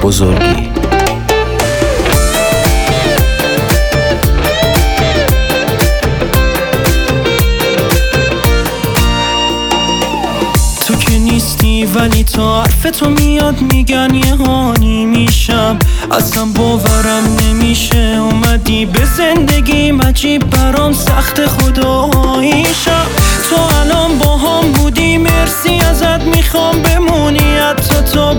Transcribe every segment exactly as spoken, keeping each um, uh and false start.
بزرگی. تو که نیستی ولی تا حرف تو میاد میگن یه هانی میشم، اصلا باورم نمیشه اومدی به زندگیم، عجیب برام سخت خداییشم. تو الان با هم بودی مرسی ازت میخوام بمونی حتی تا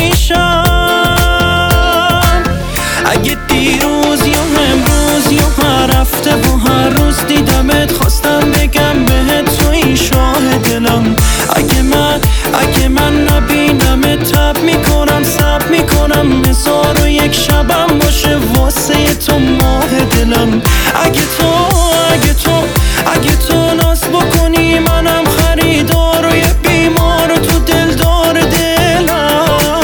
باقیشم. اگه دیروز یا امروز یا هر هفته و هر روز دیدمت خواستم بگم بهت تو این شاه دلم. اگه من اگه من نبینمت تب میکنم سب میکنم هزار و یک شبم باشه واسه تو ماه دلم. اگه تو اگه تو اگه تو ناز بکنی منم خریدار و یه بیمار و تو دلدار دلم.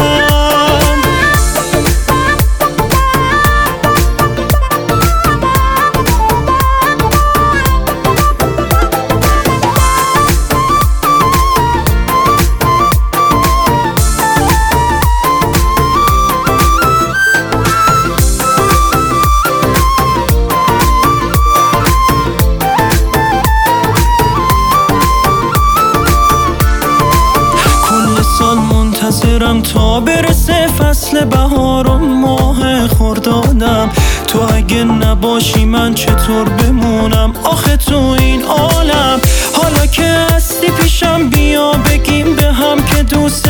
منتظرم تا برسه فصل بهار و ماه خردادم. تو اگه نباشی من چطور بمونم آخه تو این عالم. حالا که هستی پیشم بیا بگیم به هم که دوست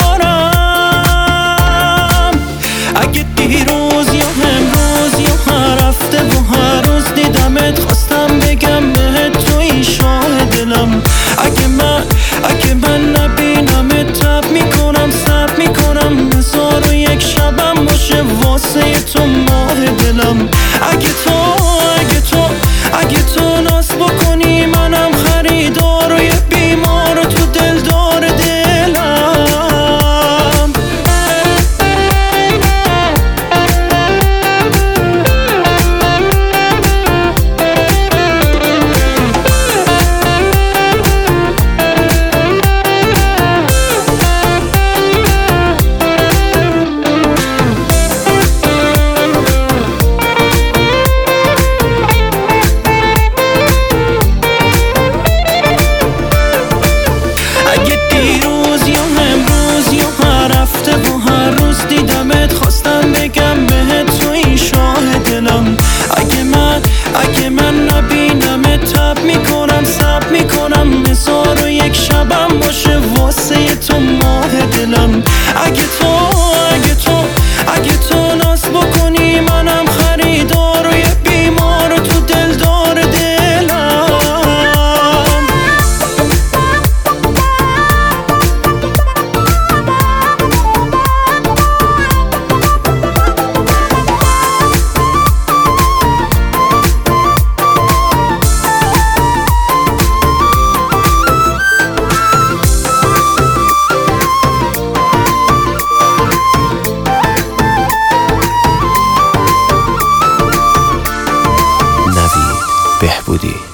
دارم. اگه دیروز یا امروز یا هر هفته و هر روز دیدمت خواستم بگم بهت تو این شاه دلم. اگه من اگه من نبینمت تب میکنم سب میکنم هزار و یک شبم باشه واسه تو ماه دلم. اگه تو اگه تو اگه تو ناز بکنی منم خریدار و یه بیمار و تو دلدار دلم. دیدمت خواستم بگم بهت تو این شاه دلم. اگه من اگه من نبینمت تب میکنم سب میکنم هزار و یک شبم باشه واسه تو ماه دلم. اگه تو اگه تو اگه تو ناز بکنی منم خریدار و یه بیمار و تو دلدار دلم. بهبودی.